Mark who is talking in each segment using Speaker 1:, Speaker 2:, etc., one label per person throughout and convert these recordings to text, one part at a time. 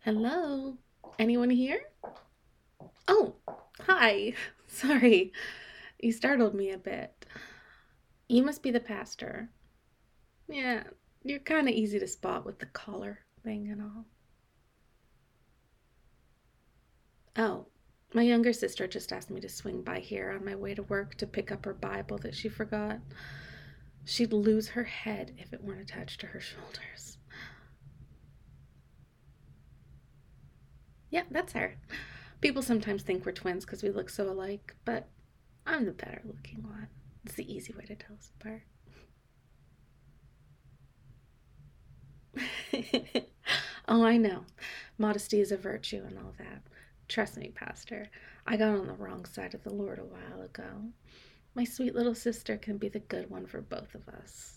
Speaker 1: Hello? Anyone here? Oh, hi. Sorry. You startled me a bit. You must be the pastor. Yeah, you're kind of easy to spot with the collar thing and all. Oh, my younger sister just asked me to swing by here on my way to work to pick up her Bible that she forgot. She'd lose her head if it weren't attached to her shoulders. Yeah, that's her. People sometimes think we're twins because we look so alike, but I'm the better looking one. It's the easy way to tell us apart. Oh, I know. Modesty is a virtue and all that. Trust me, Pastor. I got on the wrong side of the Lord a while ago. My sweet little sister can be the good one for both of us.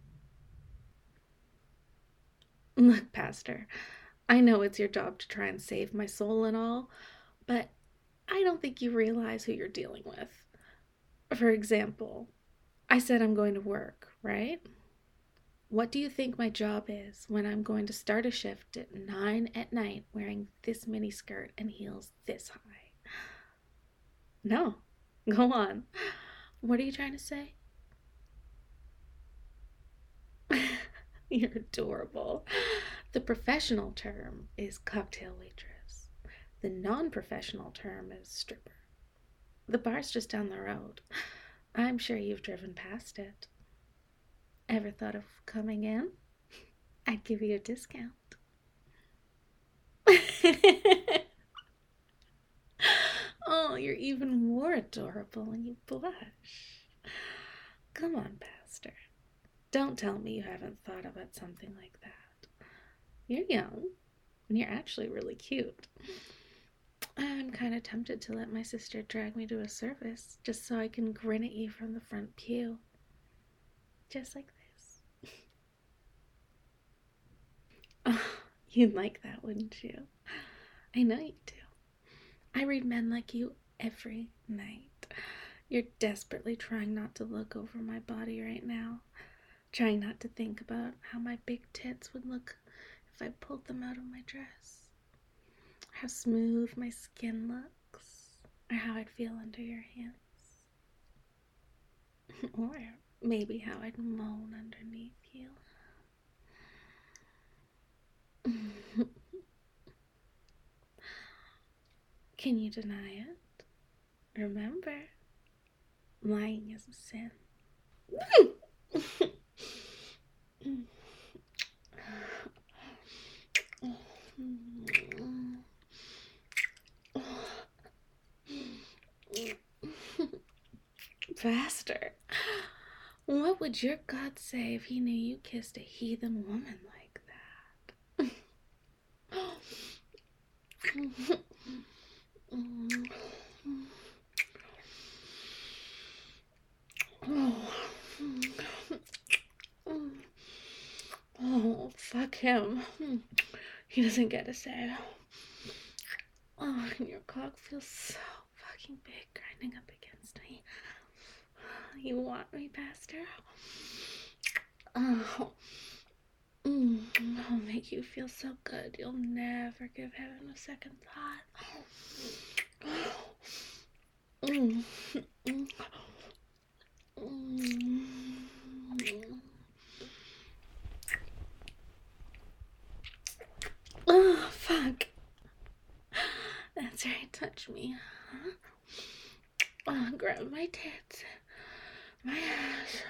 Speaker 1: Look, Pastor, I know it's your job to try and save my soul and all, but I don't think you realize who you're dealing with. For example, I said I'm going to work, right? What do you think my job is when I'm going to start a shift at 9 at night wearing this mini skirt and heels this high? No, go on. What are you trying to say? You're adorable. The professional term is cocktail waitress. The non professional term is stripper. The bar's just down the road. I'm sure you've driven past it. Ever thought of coming in? I'd give you a discount. Oh, you're even more adorable when you blush. Come on, Pastor. Don't tell me you haven't thought about something like that. You're young, and you're actually really cute. I'm kind of tempted to let my sister drag me to a service just so I can grin at you from the front pew. Just like this. Oh, you'd like that, wouldn't you? I know you do. I read men like you every night. You're desperately trying not to look over my body right now. Trying not to think about how my big tits would look if I pulled them out of my dress. How smooth my skin looks. Or how I'd feel under your hands. Or maybe how I'd moan underneath you. Can you deny it? Remember, lying is a sin. Pastor, what would your God say if he knew you kissed a heathen woman like that? Oh, fuck him. He doesn't get a say. Oh, and your cock feels so fucking big grinding up against me. You want me, Pastor? Oh, I'll make you feel so good you'll never give heaven a second thought. Oh, fuck. That's right, touch me. Huh? Oh, grab my tits, my ass.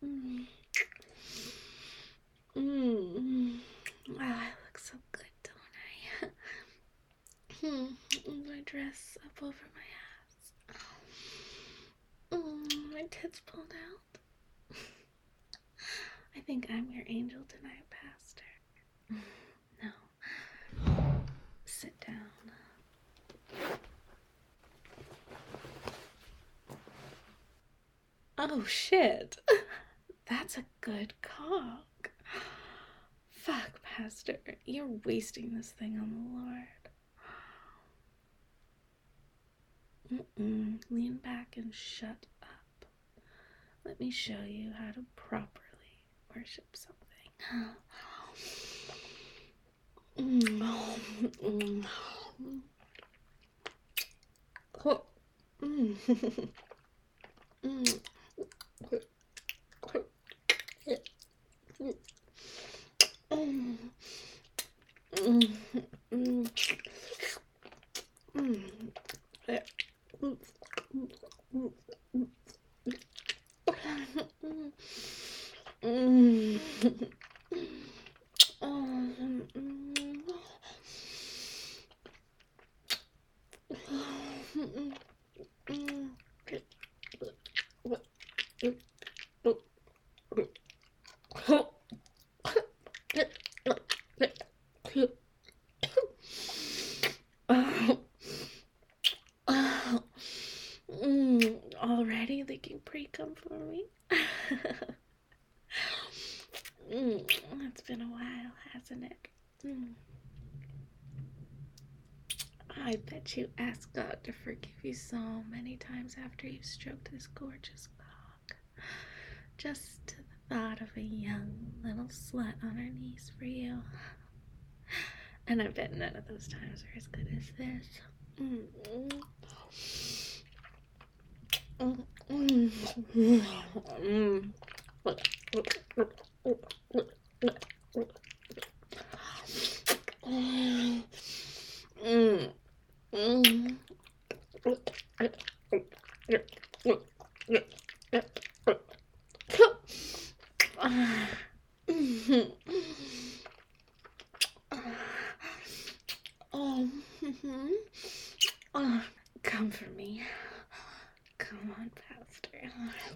Speaker 1: Wow, I look so good, don't I? My dress up over my ass. My tits pulled out. I think I'm your angel tonight, Pastor. No. Sit down. Oh, shit. That's a good cock. Fuck, Pastor. You're wasting this thing on the Lord. Lean back and shut up. Let me show you how to properly worship something. Mm. Mm. Mm. Mm. Mm. Mm. Mm. Mm. Mm. Already licking pre-cum for me? It's been a while, hasn't it? Mm. I bet you asked God to forgive you so many times after you stroked this gorgeous cock. Just to the thought of a young little slut on her knees for you. And I bet none of those times are as good as this. Mm. Mm. Mm. Mm. Mm. Oh, oh, come for me. Come on, Pastor.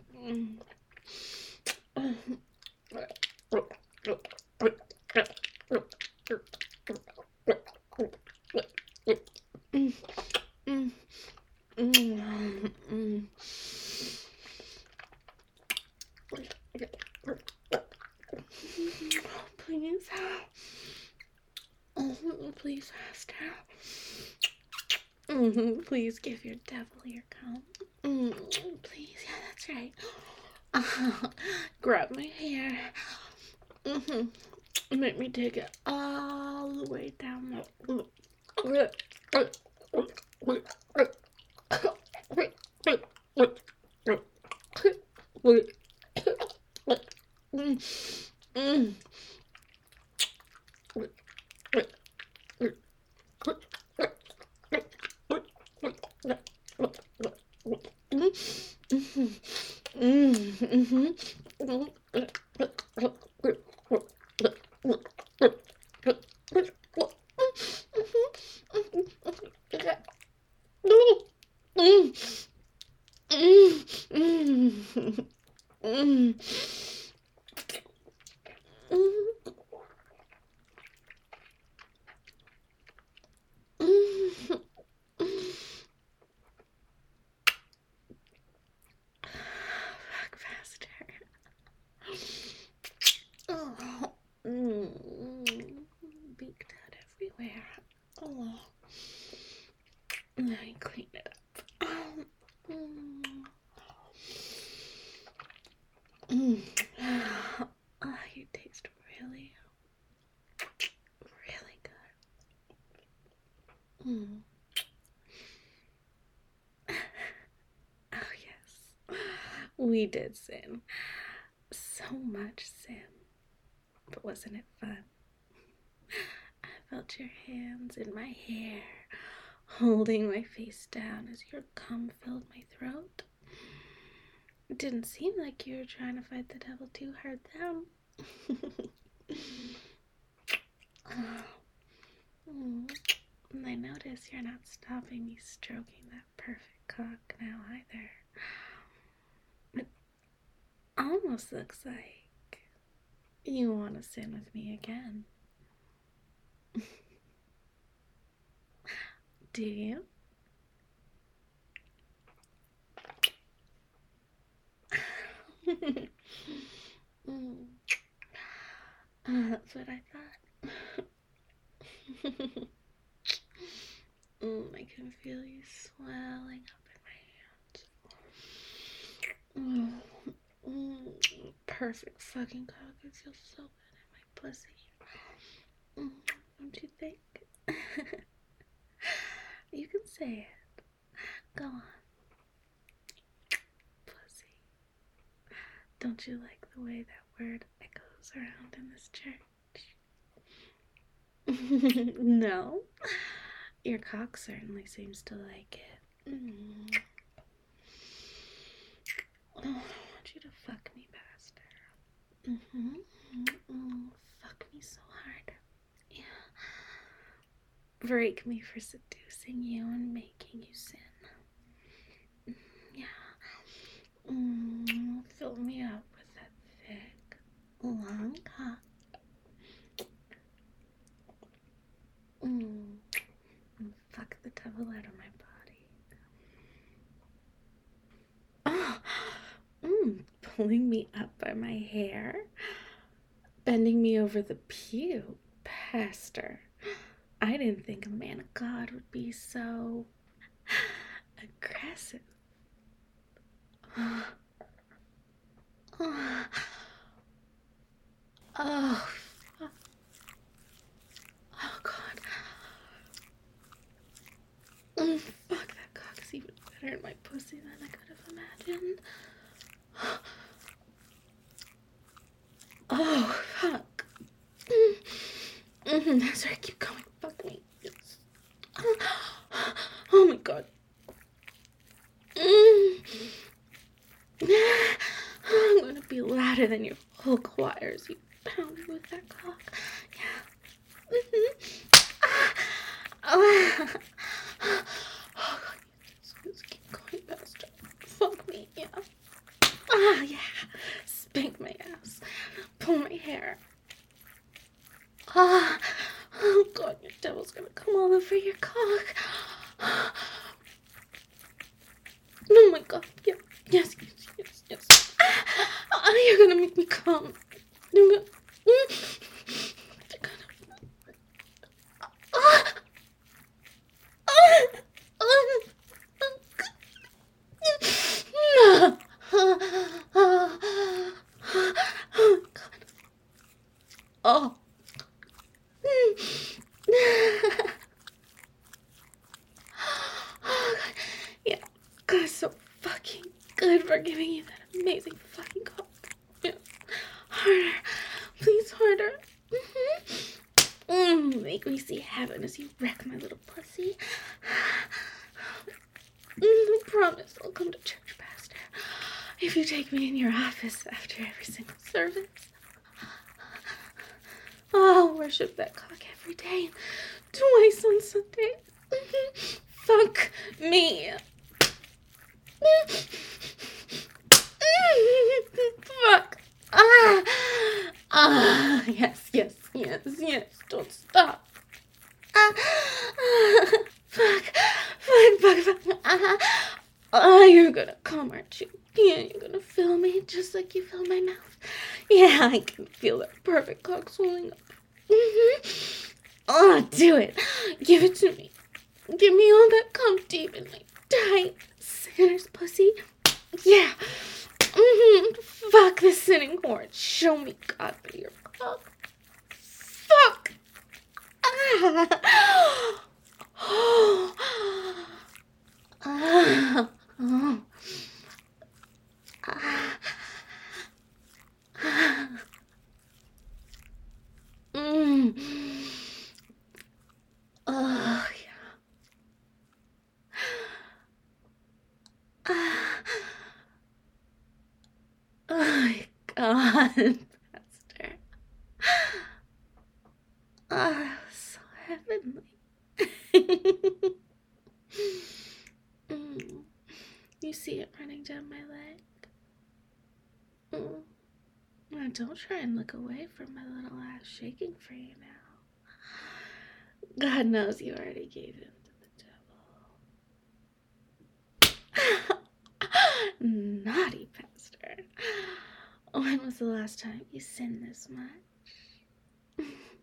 Speaker 1: Please. Please, Pastor. Please give your devil your cum. Please, yeah, that's right. Grab my hair. Make me take it all the way down. Fuck faster. Oh, beak tat everywhere. Oh, let me clean it up. Oh, you taste really, really good. Oh, yes. We did sin. So much sin. But wasn't it fun? I felt your hands in my hair, holding my face down as your cum filled my throat. It didn't seem like you were trying to fight the devil too hard then. And I notice you're not stopping me stroking that perfect cock now either. It almost looks like you want to sin with me again. Do you? That's what I thought. I can feel you swelling up in my hands. Perfect fucking cock. It feels so good in my pussy. don't you think? You can say it. Go on. Pussy. Don't you like the way that word echoes around in this church? No? Your cock certainly seems to like it. Oh, I want you to fuck me, Pastor. Fuck me so hard. Yeah. Break me for seducing you and making you sin. Yeah. Fill me up with that thick, long cock. Fuck the devil out of my body. Pulling me up by my hair. Bending me over the pew. Pastor. I didn't think a man of God would be so aggressive. Oh, fuck. Oh, God. Fuck, that cock's even better in my pussy than I could have imagined. Oh, fuck. That's right, keep going. Fuck me. Yes. Oh, my God. I'm gonna be louder than your whole choir as you pound me with that cock. Yeah. Oh, God. Just keep going, Pastor. Fuck me, yeah. Ah, yeah. Spank my ass. Pull my hair. Ah. Oh, God, your devil's gonna come all over your cock. Oh, my God. Yeah. Yes. You're gonna make me come. You're gonna... Oh. Yeah. God, so fucking good for giving you that amazing fucking cock. Yeah. Harder. Please, harder. Make me see heaven as you wreck my little pussy. I promise I'll come to church, Pastor, if you take me in your office after every single service. I'll worship that cock every day, twice on Sunday. Fuck me. Fuck. Yes. Don't stop. Fuck. You're gonna come, aren't you? Yeah, you're gonna fill me just like you fill my mouth. Yeah, I can feel that perfect cock swelling up. Oh, do it. Give it to me. Give me all that cum deep in my tight sinner's pussy. Yeah. Fuck the sinning whore. Show me God by your cock. Fuck. Oh, yeah. Oh my God, Pastor. So heavenly. You see it running down my leg? Now don't try and look away from my little ass shaking for you now. God knows you already gave him to the devil. Naughty Pastor. When was the last time you sinned this much?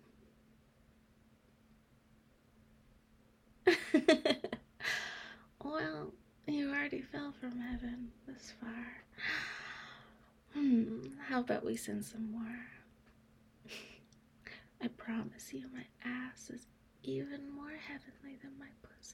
Speaker 1: Well, you already fell from heaven this far. How about we sin some more? I promise you my ass is even more heavenly than my pussy.